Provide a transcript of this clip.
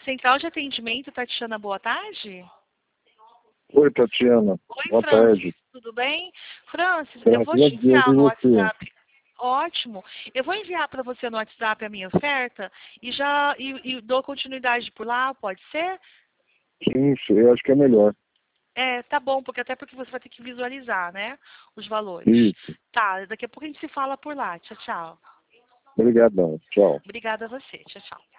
Central de Atendimento, Tatiana, boa tarde. Oi, Tatiana. Oi, Boa Francis, tarde. tudo bem? Francis, eu Graças vou a te Deus, enviar e no você? WhatsApp. Ótimo. Eu vou enviar para você no WhatsApp a minha oferta e dou continuidade por lá, pode ser? Isso, eu acho que é melhor. Tá bom, até porque você vai ter que visualizar, né? Os valores. Isso. Tá, daqui a pouco a gente se fala por lá. Tchau, tchau. Obrigadão. Tchau. Obrigada a você. Tchau, tchau.